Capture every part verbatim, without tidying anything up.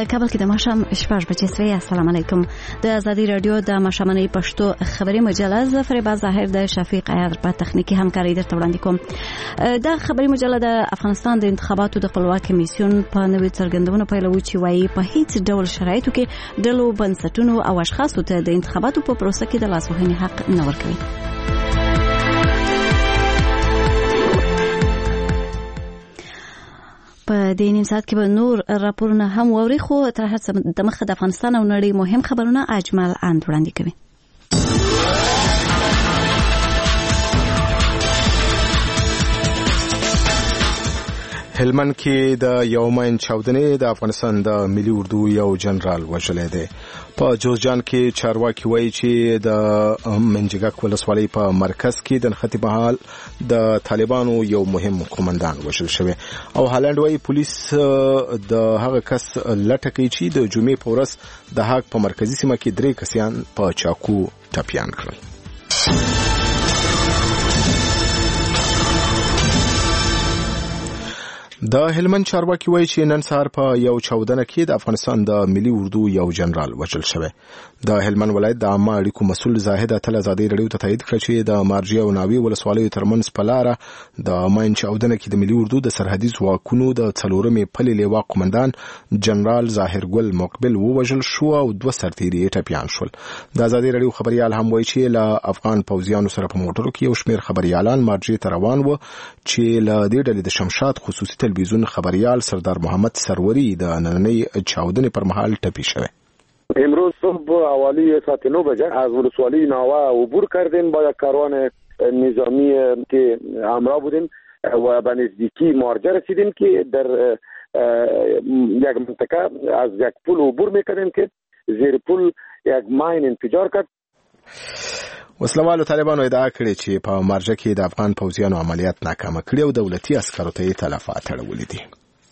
په کابل کې د ماښام شپږ بجې سوې. السلام علیکم. د ازادي رادیو د ماښامنۍ پښتو خبري مجله ز فریبا ظاهر د شفیق عیار په تخنیکی همکاري درته وړاندې کوم. د خبري مجله د افغانستان د انتخاباتو د خپلواک کمیسیون په نوې څرګندونو پیلوي چې وايي په هیڅ ډول شرایطو کې ډلو بنسټونو او اشخاصو ته د انتخاباتو په پروسه کې د لاسوهنې حق نه ورکوي. په دې نیم ساعت کې به نور راپورونه هم واوري، خو تر هر څه د مخه د افغانستان او نړۍ مهم خبرونه اجمل اند وړاندې کوي. هلمند کې د یومین چاودنې د افغانستان د ملي اردو یو جنرال وژلی دی. په جوزجان کې چارواکي وایي چې د منجګک ولسوالۍ په مرکز کې د نښتې مهال د طالبانو یو مهم قومندان وژل شوی او هالند وایي پولیس د هغه کس لټه کوي چې د جمعې په ورځ د هاګ په مرکزي سیمه کې درې کسان په چاقو ټپیان کړل. د هلمند چارواکي وایي چې نن سهار په یو چاودنه کې د افغانستان د ملي اردو یو جنرال وژل شوی. د هلمند ولایت د عامه اړیکو مسؤل زاهد اتل ازادي رادیو ته تایید کړ چې د مارجې او ناوې ولسوالیو ترمنځ په لاره د ماین چاودنه کې د ملي اردو د سرحدي ځواکونو د څلورمې پلې لیوا قومندان جنرال ظاهر ګل مقبل ووژل شو او دوه سرتیري ټپیان شول. د ازادي رادیو خبريال هم وایي چې له افغان پوځیانو سره په موټرو کې یو شمېر خبريالان مارجې ته روان و چې له دې ډلې د شمشاد خصوصي تلویزیون خبريال سردار محمد سروری د نننۍ چاودنې پر مهال ټپي شوی. امروز صبح حوالی ساعت نه بجه از ولسوالی ناوا عبور کردیم با یک کاروان نظامی که همراه بودیم و به نزدیکی مارجه رسیدیم که در یک منطقه از یک پل عبور میکردیم که زیر پل یک ماین انفجار کرد. وسلوالو طالبانو ادعا کړې چې په مارجه کې د افغان پوځیانو عملیات ناکامه کړي او دولتي عسکرو ته یې تلفات اړولي دي.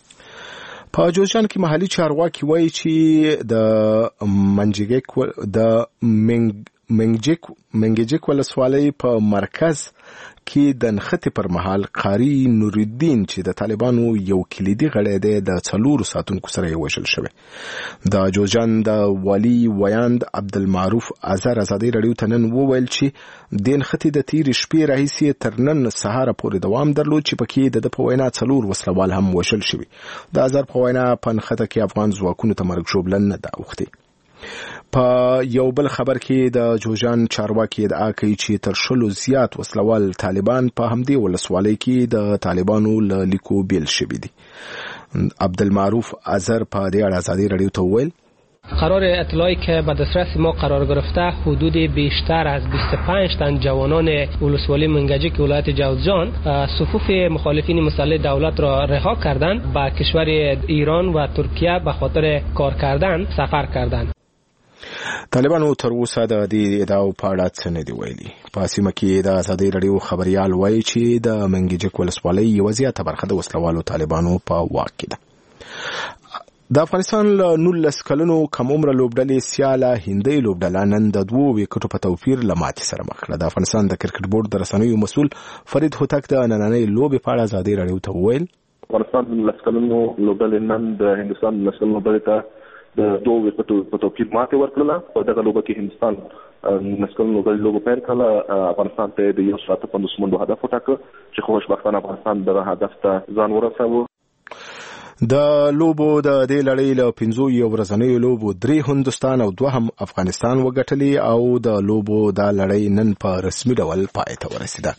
په جوزجان کې محلي چارواکي وایي چې د منجګک د منګجک منګجک ولسوالۍ په مرکز کې د نښتې پر مهال قاری نورالدین چې د طالبانو یو کلیدي غړی دی د څلورو ساتونکو سره یې وژل شوی. د جوزجان د والي ویاند عبدالمعروف ازهر ازادي رادیو ته نن وویل چې د نښتې د تیرې شپې راهیسې تر نن سهاره پورې دوام درلود چې پکې د په وینا څلور وسلوال هم وژل شوي. د ازهر په وینا په نښته کې افغان ځواکونو ته مرګ ژوبله نه ده اوښتې. په یو بل خبر کې د جوزجان چارواکي ادعا کوي چې تر شلو زیات وسلوال طالبان په همدې ولسوالۍ کې د طالبانو له لیکو بیل شوي دي. عبدالمعروف ازهر په دې اړه ازادي رادیو ته وویل قرار اطلاعی که به دسترس ما قرار گرفته حدود بیشتر از بیست و پنج تن جوانان ولسوالی منگجک ولایت جوزجان صفوف مخالفین مسلح دولت را رها کردند به کشور ایران و ترکیه به خاطر کار کردن سفر کردند. طالبانو تر اوسه د دې ادعاو په اړه څه نه دي ویلي. په سیمه کې د ازادي رادیو خبريال وایي چې د منګجک ولسوالۍ یوه زیاته برخه د وسلوالو طالبانو په واک کې ده. د افغانستان له نولس کلونو کم عمره لوبډلې سیاله هندۍ لوبډله نن د دوو ویکټو په توپیر له ماتې سره مخ کړه. د افغانستان د کرکټ بورډ د رسنیو مسؤل فرید هوتک د نننۍ لوبې په اړه ازادي رادیو ته وویل افغانستان د نولس کلونو لوبډلې نن د هندوستان د نولس کلونو لوبډلې ته د دوه ویکټو په توپیر ماتې ورکړله. په دغه لوبه کې هندوستان نولس کلونو لوبډلې لوبه پیل کړله. افغانستان ته د یو ساعت پنځوس منډو هدف وټاکه چې خوشبختانه افغانستان دغه هدف ته ځان ورساوه. د لوبو د دې لړۍ له پنځو یو ورځنیو لوبو درې هندوستان او دوه هم افغانستان وګټلې او د لوبو د لړۍ نن په رسمي ډول پای ته ورسېده.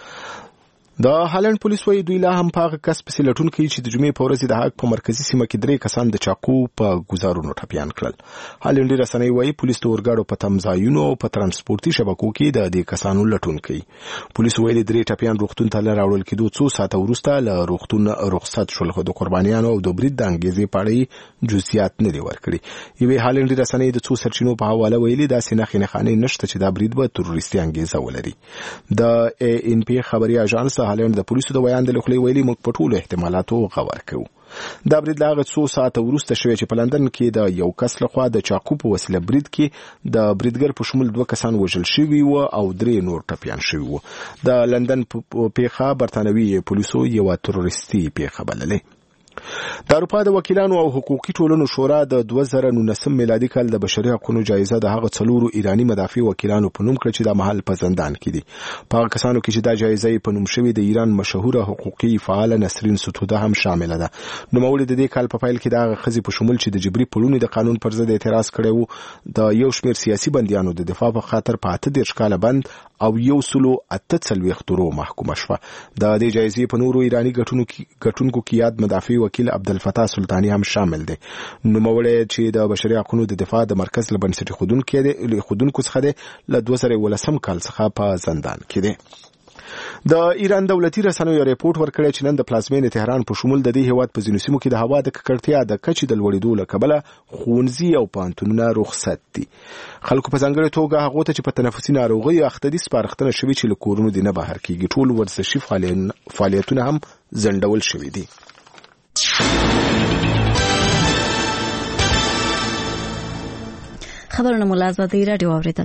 د هالند پولیس وایي دوی لا هم په هغه کس پسې لټون کوي چې د جمعې په ورځ د هاګ په مرکزي سیمه کې درې کسان د چاقو په ګوزارونو ټپیان کړل. هالندي رسنۍ وایي پولیس د اورګاډو په تمځایونو او په ترانسپورتي شبکو کې د دې کسانو لټون کوي. پولیس وایي درې ټپیان روغتون ته راوړل کېدو څو ساعته وروسته له روغتون رخصت شول، خو د قربانیانو او د برید د انګیزې په اړه جزئیات نه دي ورکړي. یوې هالندي رسنۍ د څو سرچینو په حواله ویلي داسې نښې نښانې نشته چې دا برید به تروریستي انګیزه ولري. د ای ان پی خبري اژانس هالند د پولیسو د بیان د لخوا ویلي موږ په ټولو احتمالاتو غور کوو. دا برید له هغه څو ساعته وروسته شوی چې په لندن کې د یو کس لخوا د چاقو په وسیله برید کې د بریدګر په شمول دوه کسان وژل شوي وو او درې نور ټپیان شوي وو. د لندن پیښه برتانوي پولیسو یوه تروریستي پیښه بللې. د اروپا د وکیلانو او حقوقي ټولنو شورا د دوه زره نولسم میلادي کال د بشري حقوقو جایزه د هغه څلورو ایرانی مدافع وکیلانو په نوم کړ چې د محل په زندان کې دي. په هغه کسانو کې چې دا جایزه په نوم شوی د ایران مشهوره حقوقي فعال نسرین ستوده هم شامل ده. نوموړي د دې کال په پیل کې د خزي په شمول چې د جبري پړونې د قانون پر ضد اعتراض کړی وو د یو شمېر سیاسي بنديانو د دفاع په خاطر په اته دیرش کاله بند او یو سلو اته څلوېښت ورو محکومه شوه. د دې جایزې په نورو ایرانی ګټونکو کې یاد مدافع وکیل عبدالفتاح سلطانی هم شامل دی. نوموړی چې د بشري حقوقو د دفاع د مرکز له بنسټي خودونکو څخه دی له دوه زره ولسم کال څخه په زندان کې دی. د ایران دولتي رسنیو ریپورت ورکړی چې نن د پلازمینې تهران په شمول د دې هیواد په ځینو سیمو کې د هوا د ککړتیا د کچې د لوړېدو له کبله ښوونځي او پوهنتونونه رخصت دي. خلکو په ځانګړې توګه هغو ته چې په تنفسي ناروغیو اخته دي سپارښتنه شوې چې له کورونو دې نه بهر کېږي. ټول ورزشي فعالیتونه هم ځنډول شوي دي. خبرونه مو له ازادۍ راډیو اورېدل.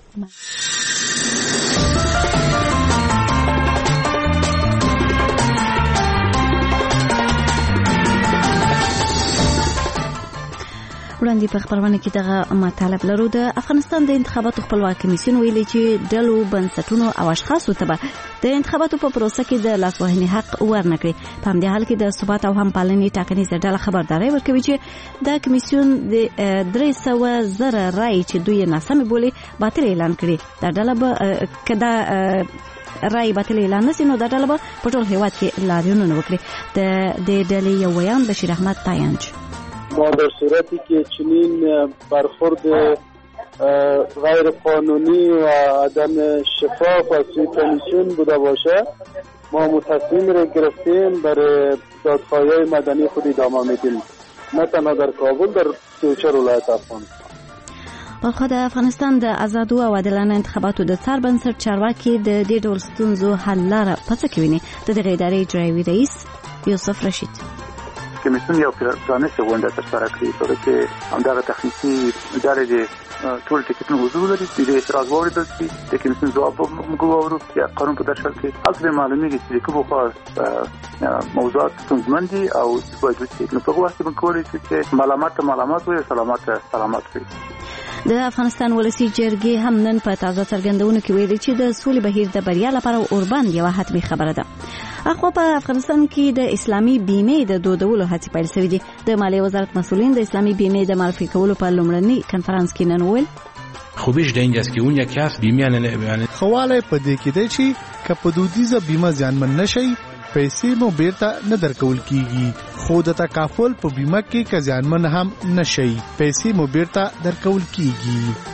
وړاندې په خبرونه کې دغه مطالب لرو. د افغانستان د انتخاباتو خپلواک کمیسیون ویلي چې ډلو بنسټونو او اشخاصو ته به د انتخاباتو په پروسه کې د لاسوهنې حق ورنکړي. په همدې حال کې د ثبات او همپالنې ټاکنیزه ډله خبرداری ورکوي چې دا کمیسیون د درې سوه زره رای چې دوی ناسمې بولي باطل اعلان کړي. دا ډله به کدا رای باطل اعلان نشي نو دا ډله به په ټول هیواد کې لاریونونه وکړي. د دې ډلې یو ویان بشیر احمد تاینج: ما در صورتی که چنین برخورد غیر قانونی و عدم شفاف از سوی کمیسیون بوده باشه ما تصمیم را گرفتیم برای دادخواهی مدنی خود ادامه میدیم، نه تنها در کابل، در سوچه ولایت افغانستان. په خو د افغانستان د آزادو او عادلانه انتخاباتو د څار بنسټ چارواکي د دې ډول ستونزو حل لاره پڅه کوي. د دغه ادارې اجرایي رئیس یوسف رشید: کمیسیون یو پرانیسته غونډه ترسره کړې چې همدغه تخنیکي ادارې د ټول ټکټونو حضور لري. د اعتراض واوریدل شي، د کمیسیون ځواب موږ واورو چې قانون په درشل کې هلته معلومیږي چې کومه خاص موضوعات ستونزمن دي او باید وڅېړل. نو په هغه وخت کې موږ کولی شو چې معلومات معلومات وي، سلامات سلامات وي. د افغانستان ولسی جرګې هم نن په تازه څرګندونو کې ویلي چې د سولې بهیر د بریا لپاره اوربند یو حتمي خبره ده. اخو په افغانستان کې د اسلامي بیمې د دودولو هڅې پیل شوې دي. د مالیې وزارت مسؤلین د اسلامي بیمې د معرفي کولو په لومړني کنفرانس کې نن ویل خوبش د اینجاست که اون یکی از بیمه نه خواله په دې کې دی چې که په دودیزه بیمه ځانمن نشي پیسې مو بیرته نه درکول کیږي، خو د تکافل په بیمه کې که ځانمن هم نشي پیسې مو بیرته درکول کیږي.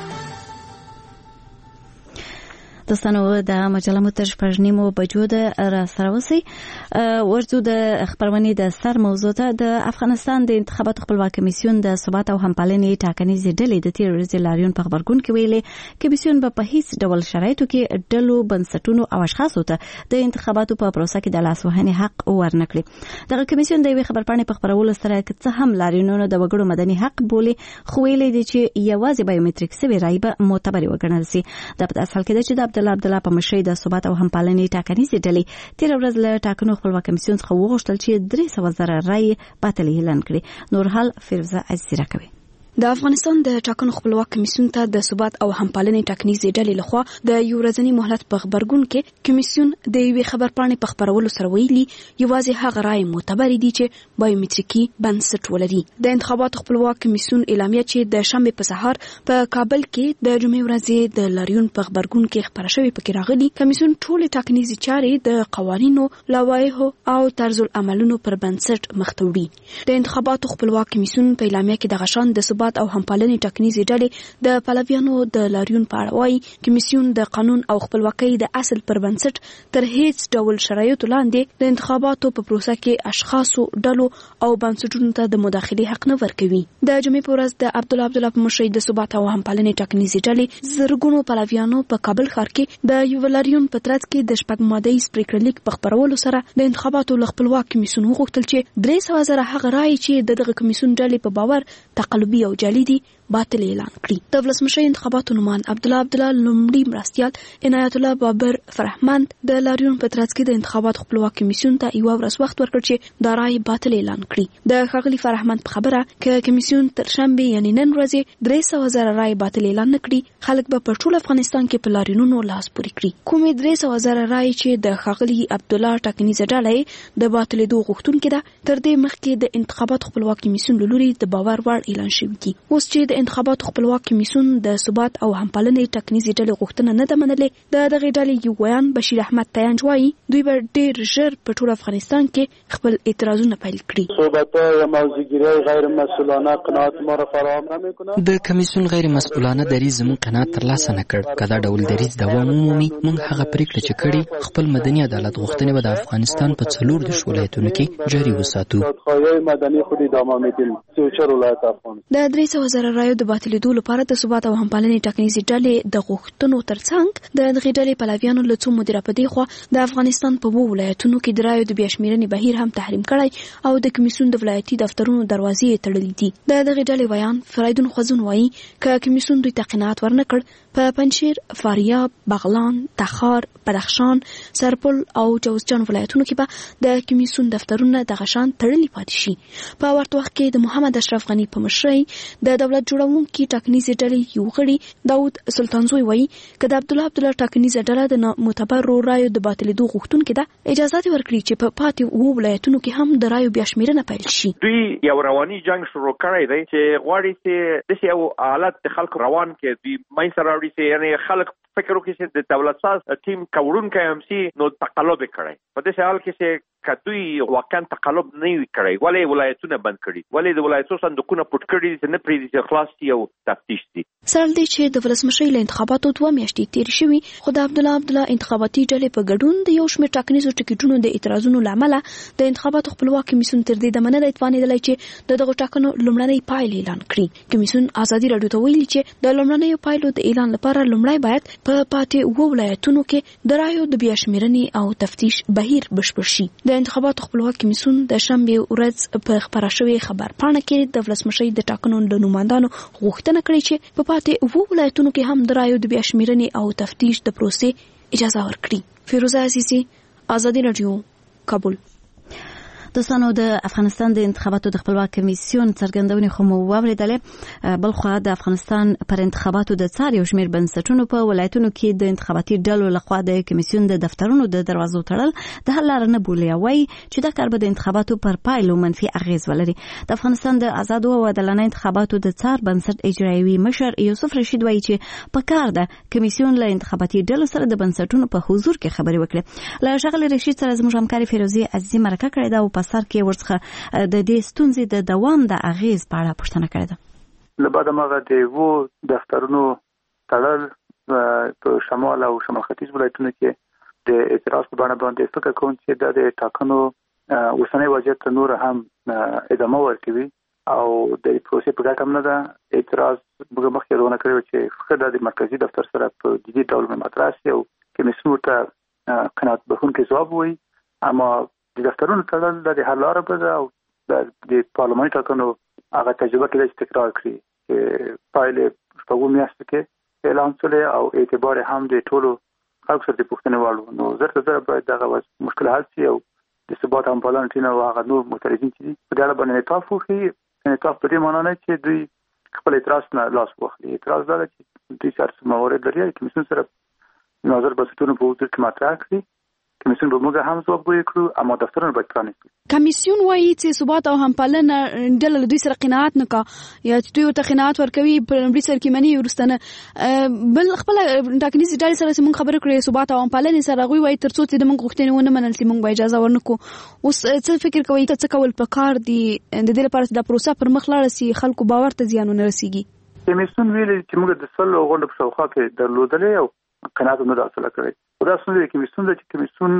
دوستانو د مجله متر شپږنیمو بجو د را سره وسی ورځو د خبرونې د سر موضوع ته د افغانستان د انتخاباتو خپلواک کمیسیون د ثبات او همپالنې ټاکنیزې ډلې د تیر ورځې لاریون په خبرګون کې ویلي کمیسیون به په هیڅ ډول شرایطو کې ډلو بنسټونو او اشخاصو ته د انتخاباتو په پروسه کې د لاسوهنې حق ورنکړي. دغه کمیسیون د یوې خبرپاڼې په خبرولو سره څه هم لاریونونه د وګړو مدني حق بولي، خو ویلي دي چې یوازې بایومټریک سوي رای به معتبر وګڼل شي. دا په اصل کې د چې د عبدالله عبدالله په مشرۍ د ثبات او همپالنې ټاکنیزې ډلې تیر ورځ له ټاکنو خپلواک کمیسیون څخه وغوښتل چې درې سوه زره رای باطل اعلان کړي. نور حال فیروزه عزیزی راکوي. د افغانستان د ټاکنو خپلواک کمیسیون ته د ثبات او همپالنې ټاکنیزې ډلې لخوا د یو ورځني مهلت په خبرګون کې کمیسیون د یوې خبرپاڼې په خبرولو سره ویلي یوازې هغه رای معتبر دي چې بایومټریکي بنسټ ولري. د انتخاباتو خپلواک کمیسیون اعلامیه چې د شنبې په سهار په کابل کې د جمعې ورځې د لاریون په خبرګون کې خبره شوې پکې راغلي کمیسیون ټولې ټاکنیزې چارې د قوانینو، لوایحو او طرز العملونو پر بنسټ مخ ته وړي. د انتخاباتو خپلواک کمیسیون په اعلامیه کې د غشان د ثبات او همپالنې ټاکنیزې ډلې د پلویانو د لاریون په اړه وایي کمیسیون د قانون او خپلواکۍ د اصل پر بنسټ تر هیڅ ډول شرایطو لاندې د انتخاباتو په پروسه کې اشخاصو، ډلو او بنسټونو ته د مداخلې حق نه ورکوي. د جمعې په ورځ د عبدالله عبدالله په مشرۍ د ثبات او همپالنې ټاکنیزې ډلې زرګونو پلویانو په کابل ښار کې د یو لاریون په ترڅ کې د شپږ مادهیز پریکړه لیک په خپرولو سره د انتخاباتو له خپلواک کمیسیون وغوښتل چې درې سوه زره هغه رایې چې د دغه کمیسیون ډلې په باور تقلبي او جعلي دي باطل اعلان کړي. د ولسمشر انتخاباتو نومان عبد الله عبد الله لومړی مرستیال عنایت الله بابر فرحمند د لاریون په ترڅ کې د انتخاباتو خپلواک کمیسیون ته یو ورځ وخت ورکړ چې دا رای باطل اعلان کړي. د ښاغلي فرحمند په خبره ک کمیسیون تر شنبه یعنی نن ورځې درې سوه زره رای باطل اعلان نکړي، خلک به په ټول افغانستان کې په لاریونونو لاس پورې کړي. کومې درې سوه زره رای چې د ښاغلي عبد الله ټاکنیزه ډله د باطلېدو غوښتونکې ده، تر دې مخکې د انتخاباتو خپلواک کمیسیون له لوري د باور وړ اعلان شوي دي. اوس چې د انتخاباتو خپلواک کمیسیون د ثبات او همپالنې ټاکنیزې ډلې غوښتنه نه ده منلې، د دغې ډلې یو ویان بشیر احمد تیانج وایي دوی به ډېر ژر په ټول افغانستان کې خپل اعتراضونه پیل کړي. صحبت‌های موضوع‌گیری‌های غیر مسئولانه قناعت ما را فراهم نمی‌کند. د کمیسیون غیر مسئولانه دریځ زموږ قناعت ترلاسه نه کړ. که دا ډول دریځ دوام ومومي، موږ هغه پریکړه چې کړې خپل مدني عدالت غوښتنې به د افغانستان په څلور دېرش ولایتونو کې جاري وساتو. د درې سوه زره رایو د باطلېدو لپاره د ثبات او همپالنې ټاکنیزې ډلې د غوښتنو ترڅنګ د دغې ډلې پلویانو له څو مودې راپدې خوا د افغانستان په اووه ولایتونو کې د رایو د بیا شمېرنې بهیر هم تحریم کړی او د کمیسیون د ولایتي دفترونو دروازې یې تړلې دي. د دغې ډلې ویان فریدون خوځون وایي که کمیسیون دوی ته قناعت ورنه کړ، په پنجشیر، فاریاب، بغلان، تخار، بدخشان، سرپل او جوزجان ولایتونو کې به د کمیسیون دفترونه دغه شان تړلي پاتې شي. په ورته وخت کې د محمد اشرف غني په مشرۍ د دولت جوړونکي ټاکنیزې ډلې یو غړي داود سلطانزوی وایي که د عبدالله عبدالله ټاکنیزه ډله د معتبرو رایو د باطلېدو غوښتونکې ده، اجازه دې ورکړي چې په پاتې اووه ولایتونو کې هم د رایو بیا شمېرنه پیل شي. دوی یو رواني جنګ شروع کړی دی چې غواړي چې داسې یو حالت د خلکو روان کې دوی منځ ته راوړي چې یعنې خلک فکر وکړي چې د دولت ساز ټیم کوړونکی هم سي نو تقلب یې کړی. په داسې حال کې چې که دوی واقعا تقلب نه وي کړی، ولې ولایتونه بند کړي، ولې د ولایتو صندوقونه پټ کړي دي چې نه پرېږدي چې خلاص شي او تفتیش شي. سره له دې چې د ولسمشرۍ له انتخاباتو دوه میاشتې تېرې شوي، خو د عبدالله عبدالله انتخاباتي ډلې په ګډون د یو شمېر ټاکنیزو ټکټونو د اعتراضونو له امله د انتخاباتو خپلواک کمیسیون تر دې دمه نه دی توانېدلی چې د دغو ټاکنو لومړنۍ پایلې اعلان کړي. کمیسیون ازادي راډیو ته ویلي چې د لومړنیو پایلو د اعلان لپاره لومړی باید په پاتې اووه ولایتونو کې د رایو د بیا شمېرنې او تفتیش بهیر بشپړ شي. د انتخاباتو خپلواک کمیسیون د شنبې ورځ په خپره شوې خبرپاڼه کې د ولسمشرۍ د ټاکنو له نوماندانو غوښتنه کړې چې په پاتې اووه ولایتونو کې هم د رایو د بیا شمېرنې او تفتیش د پروسې اجازه ورکړي. فیروزه عزیزي، ازادي راډیو، کابل. دوستانو، د افغانستان د انتخاباتو د خپلواک کمیسیون څرګندونې خو مو واورېدلې. بلخوا د افغانستان پر انتخاباتو د څار یو شمېر بنسټونو په ولایتونو کې د انتخاباتي ډلو لخوا د کمیسیون د دفترونو د دروازو تړل د حل لاره نه بولي، وایي چې دا کار به د انتخاباتو پر پایلو منفي اغیز ولري. د افغانستان د آزادو او عادلانه انتخاباتو د څار بنسټ اجرایوي مشر یوسف رشید وایي چې په کار ده کمیسیون له انتخاباتي ډلو سره د بنسټونو په حضور کې خبرې وکړي. له ښاغلي رشید سره زموږ همکاري فیروزي عزیزي مرکه کړې ده او په سر کې ورڅخه د دې ستونزې د دوام د اغیز په اړه پوښتنه کړې ده. له بعد مغه د وو دفترونو تړل په شمال او شمال ختیځ ولایتونو کې د اعتراض په بڼه باندې فکر کوم چې د ټاکنو اوسنۍ وضعیت نور هم ادامه ورکوي او د پروسې په ګټه نه ده. اعتراض موږ مخکې یادونه کړې چې فقط د مرکزی دفتر سره په جدي ډول مطرح شي او کمیسیون ته قناعت بخښونکی ځواب وایي، اما د دفترونو تړل د حل لاره به او د پارلماني ټاکنو هغه تجربه کې د تکرار کړي چې پایلې په وو میاشتو کې اعلان شولې او اعتبار هم د ټولو خلکو سره د پوښتنې وړ نو زر ته زر باید دغه مشکل حل شي او د ثبات هم پالنه ټینه او هغه نور معترضین چې په ډول باندې انعطاف وکړي. انعطاف په دې معنی نه چې دوی خپل اعتراض نه لاس واخلي. اعتراض دا چې دوی سره موارد لري چې کمیسیون سره نظر بسټونو په حضور کې مطرح کړي. کمیسیون به موږ هم ځواب وکړو، اما دفترونه باید پرانیستي. کمیسیون وایي چې ثبات او همپالنه ډله له دوی سره قناعت نه کا یا چې دوی ته قناعت ورکوي په لومړي سر کې مني ورستنه بل خپل ټاکنیزې ډلې سره چې موږ خبرې کړې ثبات او همپالنې سره غوي وایي تر څو چې د موږ غوښتنې ونه منل چې موږ به اجازه ورنکو. اوس څه فکر کوي ته څه کول پکار دي د دې لپاره چې دا پروسه پر مخ لاړ شي خلکو باور ته زیان ونه رسیږي؟ کمیسیون ویلي چې موږ د سلو غونډو په شاوخوا کې درلودلې او قناعت نه حاصل کړی. دا څنګه چې کمیسیون د کمیسیون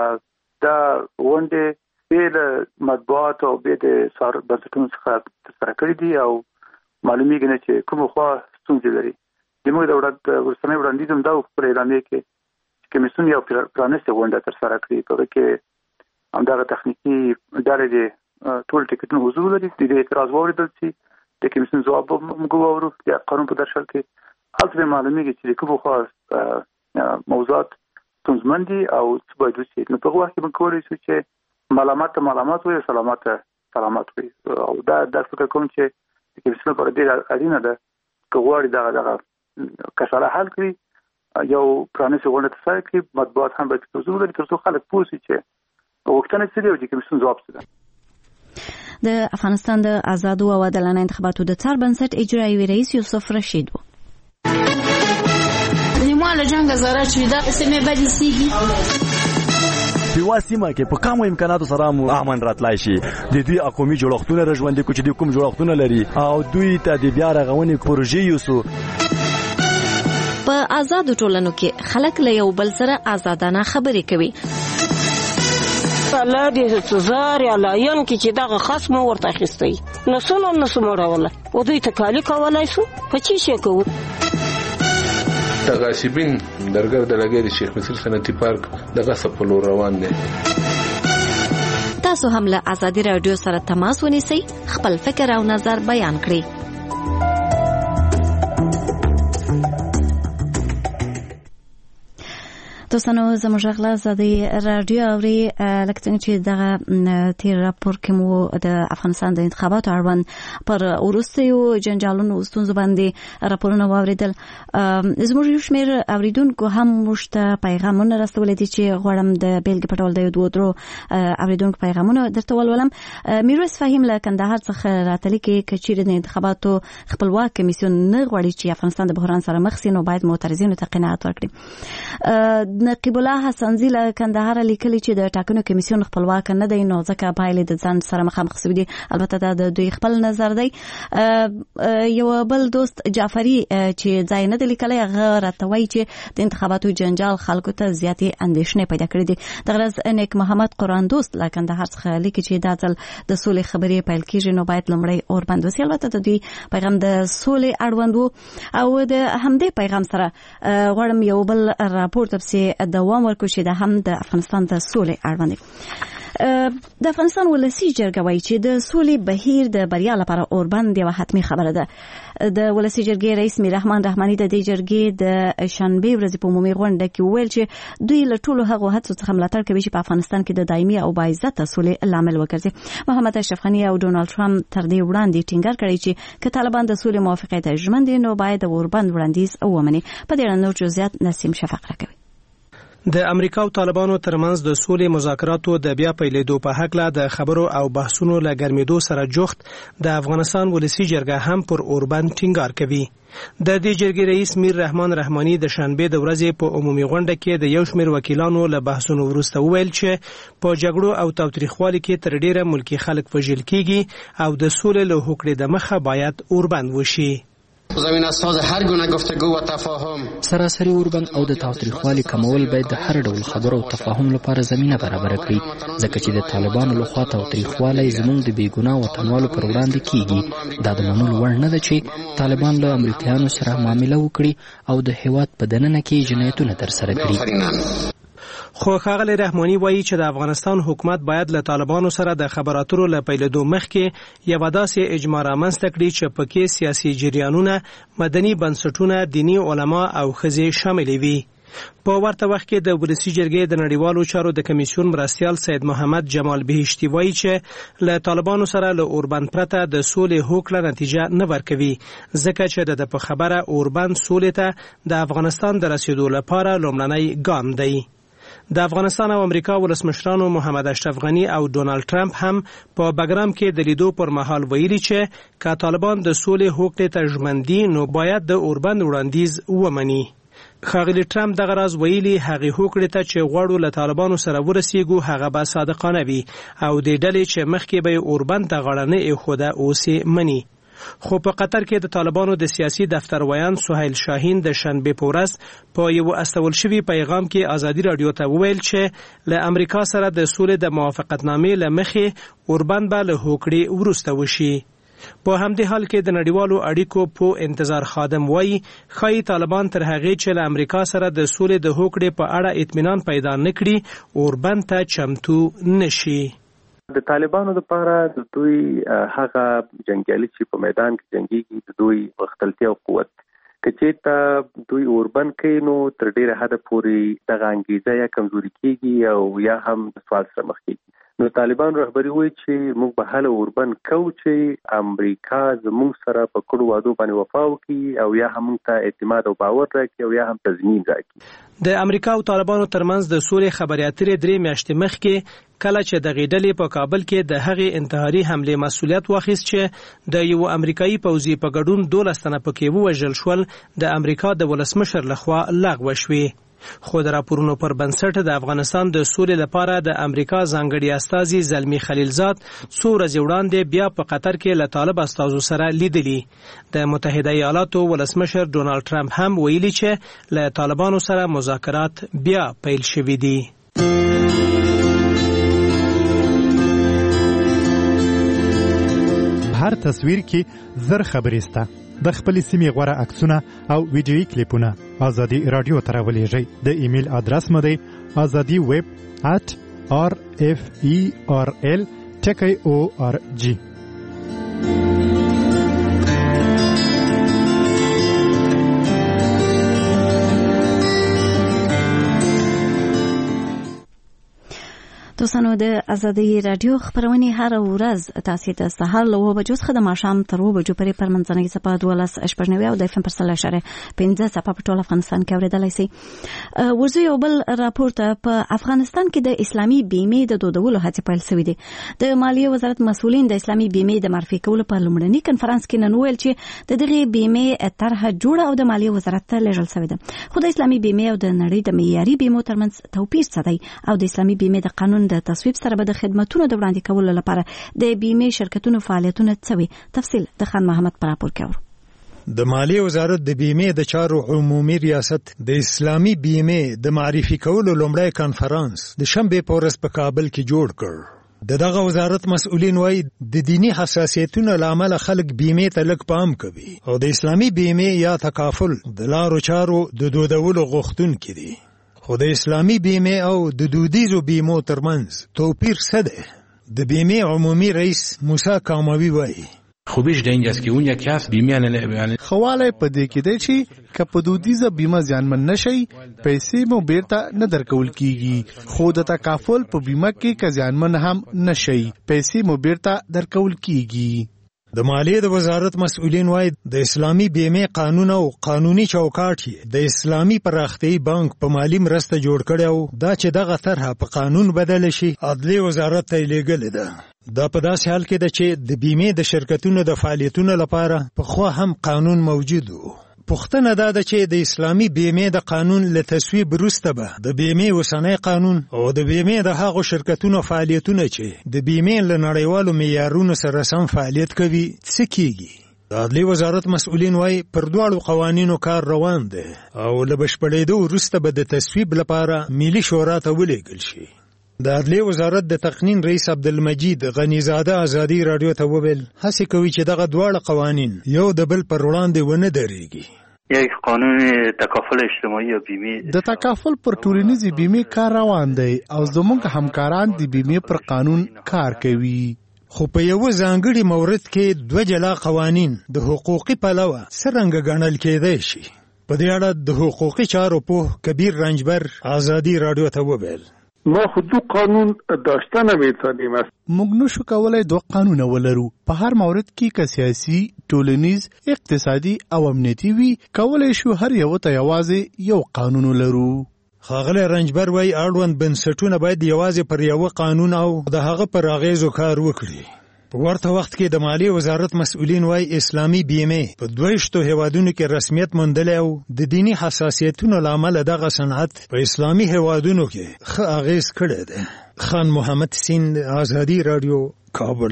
دا غونډې به مطبوعات او به د سر بنسټونو څخه ترسره کړې دي او معلومیږي چې کوم خوا ستونزې لري. د موږ د ورسنۍ وړاندیز هم دا په اعلامیه کې کمیسیون یو پرانیسته غونډه ترسره کړې په کې همدغه تخنیکی ډلې د ټول ټیکټونو حضور لري. د اعتراض واوریدل شي د کمیسیون ځواب موږ واورو د قانون په درشل کې هلته معلومیږي چې د کومو خاص موضوعات ستونزمن دي او څه باید وشي. نو په وخت کې موږ کولی شو چې ملامت ملامت وي سلامت سلامت وي او دا د فکر کوم چې د کمیسیون لپاره ډېره اړینه ده که غواړي دغه دغه کشاله حل کړي یو پرانیستې غونډه ترسره کړي مطبوعات هم باید حضور ولري تر څو خلک پوه شي چې غوښتنې څه دي او د کمیسیون ځواب څه ده. د افغانستان د آزادو او عادلانه انتخاباتو د څار بنسټ اجرایي رئیس یوسف رشید و. نیمه جنگ زاره چې دا سیمه بدی سیږي په واسمه کې په کومو امکاناتو سره مو امن راتلای شي د دوی اقومي جوړښتونه رژوندې کو چې د کوم جوړښتونه لري او دوی ته د بیا رغونې پروژې یوسو. په آزاد ټولنو کې خلک له یو بل سره آزادانه خبرې کوي. الله دې سزار یا لاین کې چې دغه خصم ورته اخیستی نو څنګه نو سموروله او دوی ته کالی کولای شو په چی شي کوو. تغاسبین درګر د لګې د شیخ مصر صنعتي پارک دغه سپلو روان دي. تاسو هم له ازادي رادیو سره تماس ونیسئ خپل فکر او نظر بیان کړئ. دوستانو زموږ غلا زادي رادیو اوري لکه څنګه چې دغه تیر راپور کې مو د افغانستان د انتخاباتو اړوند پر وروستیو جنجالونو ستونزو باندې راپورونه واوریدل. زموږ یو شمېر اوریدونکو هم موږ ته پیغامونه راستولي دي چې غواړم د بیلګې په ډول د یو دوه درو اوریدونکو پیغامونه درته ولولم. میرویس فهیم له کندهار څخه راتلي کې کچېرې د انتخاباتو خپلواک کمیسیون نه غواړي چې افغانستان د بحران سره مخ شي نو باید معترضینو ته قناعت ورکړي. نقیب الله حسنزی له کندهار لیکلي چې د ټاکنو کمیسیون خپلواک نه دی نو ځکه پایلې د ځان سره مخامخ شوي دي. البته دا د دوی خپل نظر دی. یو بل دوست جعفری چې ځای نه دی لیکلی هغه راته وایي چې د انتخاباتو جنجال خلکو ته زیاتې اندېښنې پیدا کړې دي. دغه ورځ نیک محمد قرآن دوست له کندهار څخه لیکي چې دا ځل د سولې خبرې پیل کېږي نو باید لومړی اور بند وسي. البته د دوی پیغام د سولې اړوند و او د همدې پیغام سره غواړم یو بل راپور تفصیل دوام ورکو چې د هم د افغانستان د سولې اړوند د افغانستان ولسی جرګه وایي چې د سولې بهیر د بریا لپاره اوربند یو حتمی خبره ده. د ولسی جرګې رئیس میر رحمان رحماني د دې جرګې د شنبه ورځې په عمومي غونډه کې ویل چې دوی له ټولو هغو هڅو څخه ملاتړ کوي چې په افغانستان کې د دایمي او باعزته سولې لامل وګرځي. محمد اشرف غني او ډونالد ټرمپ تر دې وړاندې ټینګار کړی چې که طالبان د سولې موافقت ژمن دي نو باید د اوربند وړاندیز ومني. په دې اړه نور جزئیات نسیم شفق راکوي. د امریکا او طالبانو ترمنځ د سولې مذاکراتو د بیا پیلېدو په هکله د خبرو او بحثونو له ګرمېدو سره جوخت د افغانستان ولسی جرګه هم پر اوربند ټینګار کوي. د دې جرګې رئیس میر رحمان رحماني د شنبه د ورځې په عمومي غونډه کې د یو شمېر وکیلانو له بحثونو وروسته وویل چې په جګړو او تاوتریخوالي کې تر ډیره ملکی خلک وژل کیږي او د سولې له هوکړې د مخه باید اوربند وشي. زمینه ساز هر گونه گفتگو و تفاهم سراسری اوربند او د تاوتریخوالي کمول باید د هر ډول خبرو او تفاهم لپاره زمینه برابر کړي ځکه چې د طالبانو لخوا تاوتریخوالی زموږ د بیګناه وطنوالو پر وړاندې کیږي. دا د منلو وړ نه ده چې طالبان له امریکایانو سره معامله وکړي او د هیواد په دننه کې جنایتونه ترسره کړي. خو ښاغلی رحماني وایي چې د افغانستان حکومت باید له طالبانو سره د خبرو اترو له پیلېدو مخکې یوه داسې اجماع رامنځته کړي چې پکې سیاسي جریانونه، مدني بنسټونه، دیني علما او ښځې شاملې وي. په ورته وخت کې د ولسی جرګې د نړیوالو چارو د کمیسیون مرستیال سید محمد جمال بهشتي وایي چې له طالبانو سره له اوربند پرته د سولې هوکړه نتیجه نه ورکوي ځکه چې د په خبره اوربند سولې ته د افغانستان د رسیدو لپاره لومړنی ګام دی. د افغانستان او امریکا ولسمشرانو محمد اشرف غني او ډونالد ټرمپ هم په بګرام کې د لیدو پر مهال ویلي چې که طالبان د سولې هوکړې ته ژمن دي نو باید د اوربند وړاندیز ومني. ښاغلي ټرمپ دغه راز ویلي هغې هوکړې ته چې غواړو له طالبانو سره ورسیږو هغه به صادقانه وي او د ډلې چې مخکې به یې اوربند ته غاړه نه ایښوده اوس یې مني. خو په قطر کې د طالبانو د سیاسي دفتر ویان سهیل شاهین د شنبه په ورځ په یو استول شوي پیغام کې ازادي رادیو ته وویل چې له امریکا سره د سولې د موافقتنامې له مخې اوربند به له هوکړې وروسته وشي. په همدې حال کې د نړیوالو اړیکو په انتظار خادم وایي ښایي طالبان تر هغې چې له امریکا سره د سولې د هوکړې په اړه اطمینان پیدا نه کړي اوربند ته چمتو نشي. د طالبانو لپاره د دوی هغه جنگیالي چې په میدان کې جنگيږي د دوی غښتلتیا او قوت کچې ته دوی اوربن کوي نو تر ډیره حد پورې دغه انګیزه یا کمزوري کیږي او یا هم سوال سره مخ کیږي. نو طالبان رهبری وایي چې موږ به هله اوربن کوو چې امریکا زموږ سره په کړو وعدو باندې وفا وکړي او یا هم موږ ته اعتماد او باور راکړي او یا هم تضمین راکړي. د امریکا او طالبانو ترمنځ د سولې خبرې اترې درې میاشتې مخکې کله چې د غېډلې په کابل کې د هغې انتحاري حملې مسؤلیت واخیست چې د یو امریکایي پوځي په ګډون دولس تنه پکې ووژل شول د امریکا د ولسمشر لخوا لغوه شوې. خو د راپورونو پر بنسټ د افغانستان د سولې لپاره د امریکا ځانګړي استازي زلمی خلیلزاد څو ورځې وړاندې بیا په قطر کې له طالب استازو سره لیدلي. د متحده ایالاتو ولسمشر ډونالد ټرمپ هم ویلي چې له طالبانو سره مذاکرات بیا پیل شوي دي. هر تصویر کې زر خبرې سته. د خپل سیمې غوړه عکسونه او ویډیويي کلیپونه ازادي رادیو ته راولېږئ. د ایمیل ادرس مو دی azadi web at r f e r l ټکی او ار جی. دوستانو د ازادي رادیو خبرونه هر ورځ تاسو ته سهار له وو بجو څخه د ماښام تر وو بجو پورې پر منځنۍ صفه دولس شپږ او د اف ام پر سل اشاره پنځه صفه په ټول افغانستان کې اوریدلای شي. ورزو یو بل راپورټ په افغانستان کې د اسلامي بیمې د دودولو هڅې پیل شوې دي. د مالیې وزارت مسؤلین د اسلامي بیمې د معرفي کولو په لومړني کنفرانس کې نن ویل چې د دغه بیمې طرحه جوړه او د مالیې وزارت ته لیږل شوې ده. خو د اسلامي بیمې او د نړۍ د معیاري بیمو ترمنځ توپیر څه دی او د اسلامي بیمې د قانون د تصویب سره به د خدماتونو د وړاندې کولو لپاره د بیمې شرکتونو فعالیتونه څه وي؟ تفصیل د خان محمد پر راپور کې اورو. د مالیې وزارت د بیمې د چارو عمومي ریاست د اسلامي بیمې د معرفي کولو لومړی کنفرانس د شنبې په ورځ په کابل کې جوړ کړ. د دغه وزارت مسؤلین وایي د دینی حساسیتونو له امله خلک بیمې ته لږ پام کوي او د اسلامي بیمې یا تکافل د لارو چارو د دودولو غوښتونکي دي. خو د اسلامي بیمې او د دودیزو بیمو ترمنځ توپیر څه دی؟ د بیمې عمومي رئیس موسی کاموی وایي خوبیش د اینجاست که اون یکی هست بیمه نه خواله په دې کې دی چې که په دودیزه بیمه زیانمن نشي پیسې مو بیرته نه درکول کیږي، خو د تکافل په بیمه کې که زیانمن هم نشي پیسې مو بیرته درکول کیږي. د مالیې د وزارت مسؤلین وایي د اسلامي بیمې قانون او قانوني چوکاټ د اسلامي پراختیايي بانک په مالی مرسته جوړ کړی او دا چې دغه طرحه په قانون بدل شي عدلیې وزارت ته لیږلې ده. دا په داسې حال کې ده چې د بیمې د شرکتونو د فعالیتونو لپاره پخوا هم قانون موجود و. پوښتنه دا ده چې د اسلامي بیمې د قانون له تصویب وروسته به د بیمې اوسنی قانون او د بیمې د هغو شرکتونو فعالیتونه چې د بیمې له نړیوالو معیارونو سره سم فعالیت کوي څه کیږي؟ د عدلیې وزارت مسؤلین وایي پر دواړو قوانینو کار روان دی او له بشپړېدو وروسته به د تصویب لپاره ملي شورا ته ولېږل شي. د عدلیې وزارت د تقنین رئیس عبدالمجید غنیزاده ازادي رادیو ته وویل هڅې کوي چې دغه دواړه قوانین یو د بل پر وړاندې ونه درېږي. یک قانون تکافل اجتماعي او بیمه د تکافل پر ټولنیزې بیمې کار روان دی او زموږ همکاران د بیمې پر قانون کار کوي. خو په یو ځانګړي مورد کې دوه جلا قوانین د حقوقي پلوه څرنګه ګڼل کېدای شي؟ په دې اړه د حقوقي چارو پوه کبیر رنجبر ازادي رادیو ته وویل ما خود دو قانون داشتن میتونیم است. موږ نشو کولای دوه قانون ولرو. په هر مورد کې که سیاسي، ټولنیز، اقتصادي او امنیتي وي کولای شو هر یو ته یوازې یو قانون ولرو. ښاغلی رنجبر وایي اړوند بنسټونه باید یوازې پر یوه قانون او د هغه پر اغیزو کار وکړي. په ورته وخت کې د مالیې وزارت مسؤلین وایي اسلامي بیمې په دویشتو هیوادونو کې رسمیت موندلی او د دینی حساسیتونو له امله دغه صنعت په اسلامي هیوادونو کې ښه اغیز کړی دی. خان محمد سیند، ازادي رادیو، کابل.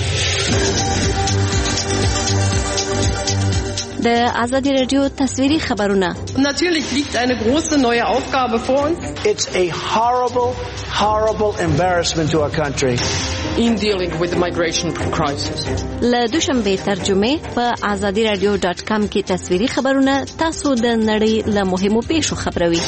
د ازادي رادیو تصویري خبرونه. Natürlich liegt eine große neue Aufgabe vor uns. It's a horrible, horrible embarrassment to our country. In dealing with the migration crisis. له دوشنبه ترجمه په azadi radio dot com کې تصویري خبرونه تاسو د نړۍ له مهمو پیښو خبروي.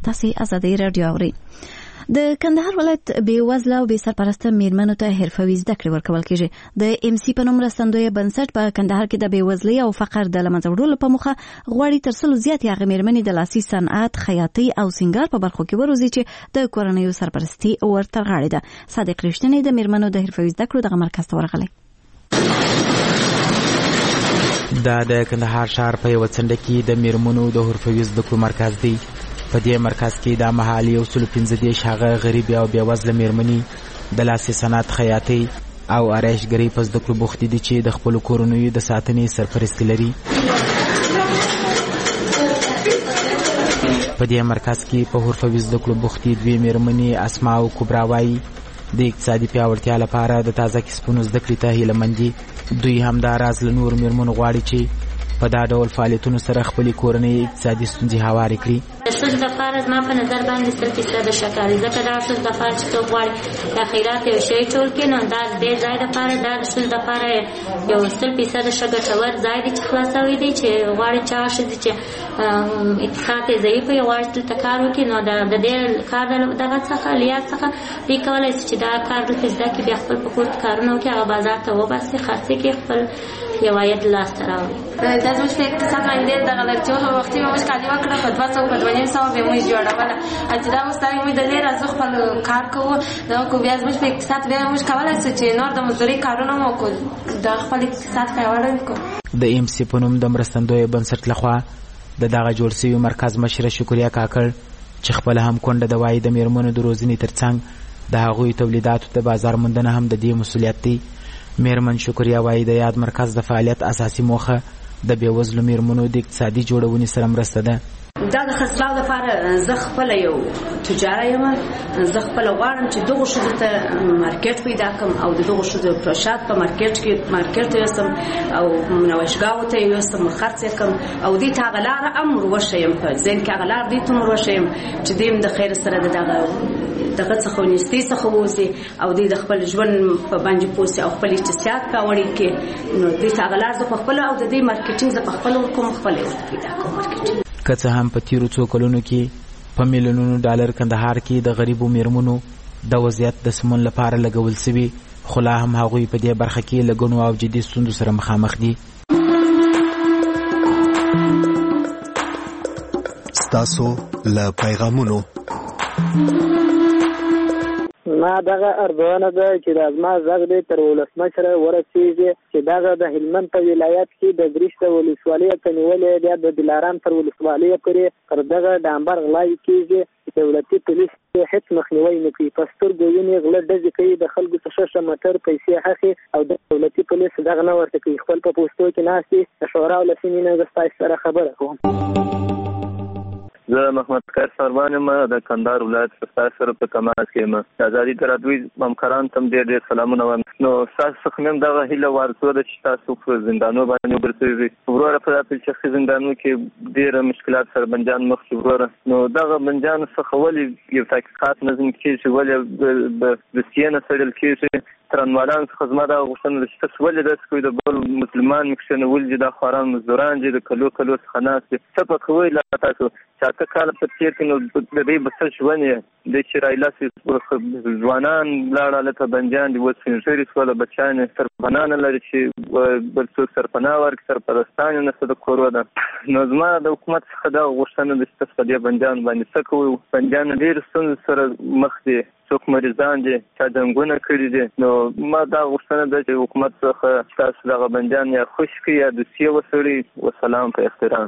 تاسو آزادي رادیو اورئ. د کندهار ولایت بې وزله او بې سرپرسته میرمنو ته حرفوي زده کړې ورکول کیږي. د ام سي په نوم مرستندوی بنسټ په کندهار کې د بې وزلۍ او فقر د له منځه وړلو په موخه غواړي تر سلو زیاتې هغه میرمنې د لاسي صنعت، خیاطۍ او سینګار په برخو کې وروزي چې د کورنیو سرپرستي ورته غاړه ده. صادق رښتینی د میرمنو د حرفوي زده کړو دغه مرکز ته ورغلی. دا د کندهار ښار په یوه څنډه کې د میرمنو د حرفوي زده کړو مرکز دی. په دې مرکز کې د محلي یو سلو پنځه دېرش هغه غریب او بې وزله میرمنې د لاسي صنعت، خیاطۍ او آرایشګرۍ په زده کړو بوختې دي چې د خپلو کورنیو د ساتنې سرپرستي لري. په دې مرکز کې په حرفوي زده کړو بوختې دوې میرمنې اسماء او کبرا وایي د اقتصادي پیاوړتیا لپاره د تازه کسبونو زده کړې ته هیلهمند دي. دوی همداراز له نورو میرمنو غواړي چې په دا ډول فعالیتونو سره خپلې کورنۍ اقتصادي ستونزې هوارې کړي. د ښځو دپاره زما په نظر باندې سل فیصده ښه کار دی، ځکه دغه ښځو دپاره چې څوک غواړي د خیرات یو شی ټول کړي، نو دا د دې ځای دپاره دا د ښځو دپاره یو سل فیصده ښه ګټور ځای دی چې خلاص شوی دی، چې غواړي چې هغه ښځې چې اقتصاد یې ضعیف وي غواړي دلته کار وکړي، نو د دې کار دغه څخه لیاد څخه دوی کولی شي چې دا کار دلته زده کړي، بیا خپل په کور کې کارونه وکړي، هغه بازار ته وباسي، خرڅې کړي، خپل یو عاید لاسته راوړي. دا زموږ په اقتصاد باندې دغه لږ چې هغه وختي به موږ کالي وکړه په دوه سوه په دوه نیم سوه به موږ جوړوله، چې دا اوس دا موږ د دې راځو خپل کار کوو، دا کو بیا زموږ په اقتصاد بیا موږ کولی شو چې نور د مزدورۍ کارونه مو وکړو، د خپل اقتصاد پیاوړی کړو. د ام سي په نوم د مرستندوی بنسټ لخوا د دغه جوړ شوي مرکز مشره شکریا کاکړ چې خپله هم کونډه ده وایي د میرمنو د روزنې ترڅنګ د هغوی تولیداتو د بازار موندنه هم د دې مسؤلیت دی. میرمن شکریا وایي د یاد مرکز د فعالیت اساسي موخه د بېوزلو میرمنو د اقتصادي جوړونې سره مرسته ده. دا د خرڅلاو لپاره زه خپله یو تجاره یم، زه خپله غواړم چې دغو ښځو ته مارکیټ پیدا کړم او د دغو ښځو پروشات په مارکیټ کې مارکیټ ته یوسم او نوښتګاو ته یوسم، خرڅ یې کړم او دوی ته هغه لاره هم ور وښیم، په ذهن کې هغه لاره دوی ته ور وښیم چې دوی هم د خیر سره د دغه دغه څخه نیستۍ څخه ووځي او دوی د خپل ژوند په باندې پوه سي او خپل اقتصاد پیاوړی کړي، نو دوی ته هغه لاره زه په خپله او د دوی مارکیټینګ زه په خپله ورکوم، خپله یې ورته پیدا کوم مارکیټینګ. که څه هم په تیرو څو کلونو کې په میلیونونو ډالر کندهار کې د غریبو میرمنو د وضعیت د سمون لپاره لګول سوي، خو لا هم هغوی په دې برخه کې له ګڼو او جدي ستونزو سره مخامخ دي. ستاسو له پیغامونو ما دغه ارزونه ده چې د ازما زغ دې تر ولسمشره ورسیږي چې دغه د هلمند په ولایت کې د برېښت ولسوالۍ ته نیولې بیا د دلارام تر ولسوالۍ پورې تر دغه ډامبر غلای کېږي، دولتي پولیس هیڅ مخنیوی نه کوي، په سترګو وینې غله ډزې کوي، د خلکو څخه ښه موټر پیسې اخلي او د دولتي پولیس دغه نه ورته کوي، خپل په پوستو کې ناست دي. د شورا او له سیمې نه زه ستاسو سره خبره کوم. زه محمد خیر سربان یم د کندهار ولایت ستاسو سره په تماس کې یم. د ازادي ترادوی همکاران ته ډېر ډېر سلامونه وایم. نو ستاسو څخه مې دغه هیله وارزو ده چې تاسو په زندانو باندې وګرځوئ. وروره په داسې شخصي زندانونو کې ډېر مشکلات سره بندیان مخ شي وروره. نو دغه بندیانو څخه ولې یو تحقیقات نظم کېږي، ولې د سیې نه څېړل کېږي؟ ترنوالانو څخه زما دا غوښتنه ده چې تاسو ولې داسې کوئ، د بل مسلمان مې کښېنولي دي، دا خواران مزدوران دي، د کلو کلو څخه ناست دي، څه به کوئ لا تاسو چې اته کاله په تېر کې نو د دوی به څه ژوند یې دی چې رایلاسې ځوانان لاړه هلته بندیان دي، اوس سپین ږیري شوله، بچیان یې سرپناه نه لري چې بل څوک سرپناه ورکړي، سرپرستان یې نشته د کورو ده. نو زما د حکومت څخه دا غوښتنه ده چې تاسو په دې بندیانو باندې څه کوئ؟ بندیان ډېرو ستونزو سره مخ دي، څوک مریضان دي، چا جنګونه کړي دي. نو ما دا غوښتنه ده چې حکومت څخه تاسو دغه بندیان یا خوش کړي یا دوسیه وسړي. وسلام په احترام.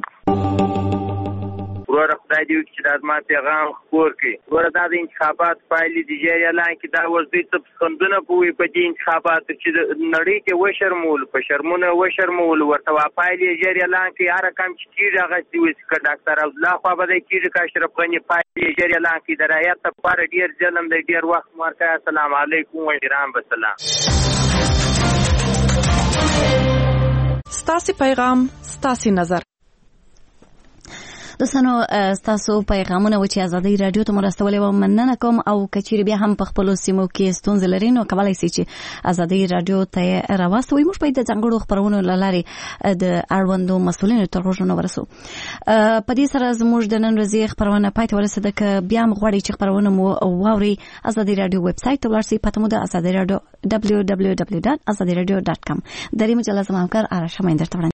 وروره خدای دې وکړي چې دا زما پیغام خپور کړي. وروره دا د انتخابات پایلې د جاري اعلان کې دا اوس دوی څه پسخندونه کوي په دې انتخاباتو چې نړۍ کې وشرمول، په شرمونه وشرمول، ورته پایلې جاري اعلان کې هر کم چې کېږي هغه وي چې ډاکټر عبدالله خوا به دی کېږي که اشرف غني پایلې جاري اعلان کې د رعیت لپاره ډېر ظلم دی، ډېر وخت ورکوي. السلام علیکم و احترام بسلام. ستاسې پیغام ستاسې نظر. دوستانو تاسو پیغامونه و چې ازادي رادیو ته مرستولې و مننه کوم او کچېری بیا هم په خپل سیمو کې ستونزې لري نو کولای شي چې ازادي رادیو ته راوستوي. موږ په دې ځانګړو خبرونو لارې د اړوندو مسولینو تر غوږونو ورسو. په دې سره زموږ د نن ورځې خبرونه پای ته ورسېده. که بیا هم غواړئ چې خبرونه مو واورئ ازادي رادیو ویب سایټ ته ولاړ شئ. پته مو د ازادي رادیو دبلیو دبلیو دبلیو ډاټ ازادي رادیو ډاټ کام. د دې مجله زما همکار آرش مهندر